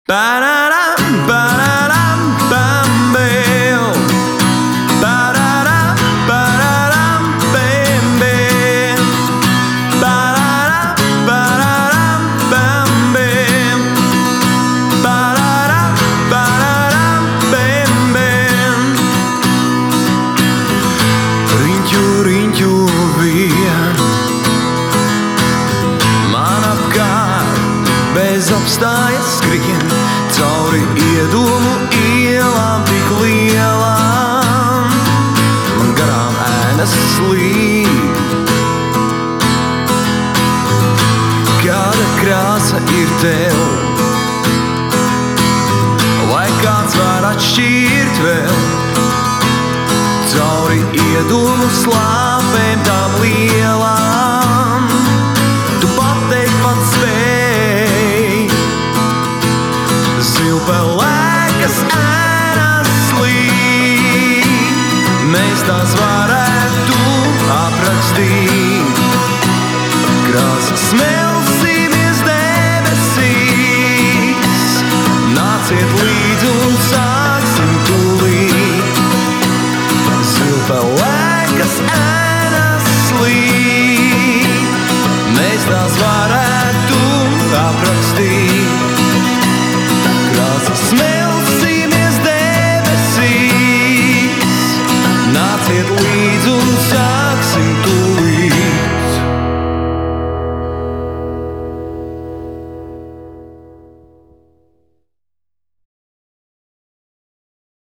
Ba-da-dum, ba-da-dum, bam-bam. Ba-da-dum, ba-da-dum, bam-bam. Ba-da-dum, ba-da-dum, bam-bam. Ba-da-dum, ba-da-dum, bam-bam. Riņķu, riņķu vien man apkārt bez apstājas skrien cauri iedomu ielām tik lielām. Man garām ēnas slīd. Kāda krāsa ir tev? Vai kāds var atšķirt vēl? Cauri iedomu slāpēm tām lielām tu pateikt pats spēj. Zilpelēkas ēnas slīd, mēs tās varētu aprakstīt. Krāsas smelsimies debesīs, nāciet līdzi un sāksim tūlīt. Zilpelēkas ēnas slīd, mēs tās varētu aprakstīt. Krāsas smelsimies debesīs, nāciet līdzi un sāksim tūlīt.